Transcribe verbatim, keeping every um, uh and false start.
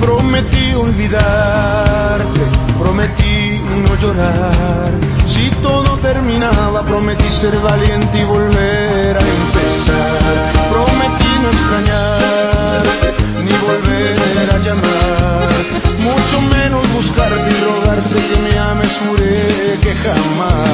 Prometí olvidarte, prometí no llorar. Si todo terminaba, prometí ser valiente y volver a empezar. Prometí no extrañarte, ni volver a llamar, mucho menos buscarte y rogarte que me ames, juré que jamás.